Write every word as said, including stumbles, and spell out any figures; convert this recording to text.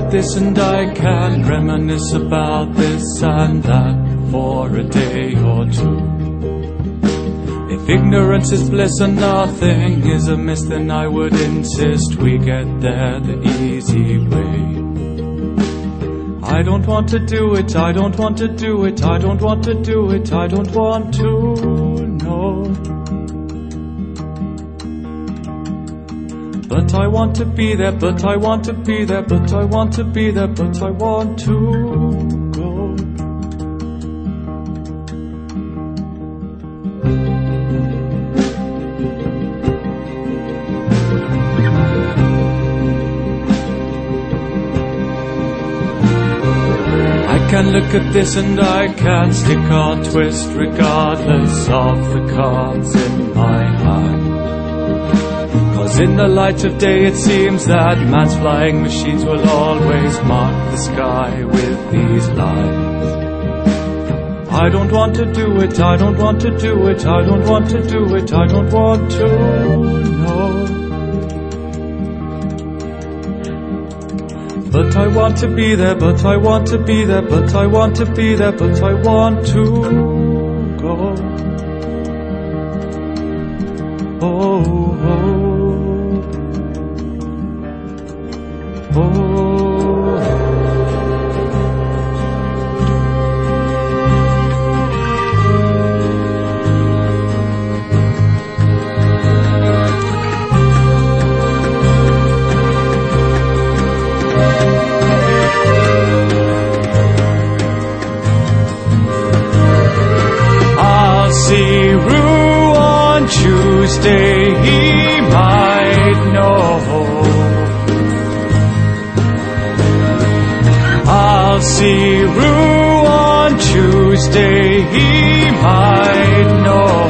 at this and I can reminisce about this and that for a day or two. If ignorance is bliss and nothing is amiss, then I would insist we get there the easy way. I don't want to do it, I don't want to do it, I don't want to do it, I don't want to, no. But I want to be there, but I want to be there, but I want to be there, but I want to go. I can look at this and I can stick or twist regardless of the cards in my hand. Cause in the light of day it seems that man's flying machines will always mark the sky with these lines. I don't want to do it, I don't want to do it, I don't want to do it, I don't want to, no. But I want to be there, but I want to be there, but I want to be there, but I want to go. Oh, oh, oh. I'll see Rue on Tuesday, he might know. I'll see Rue on Tuesday, he might know.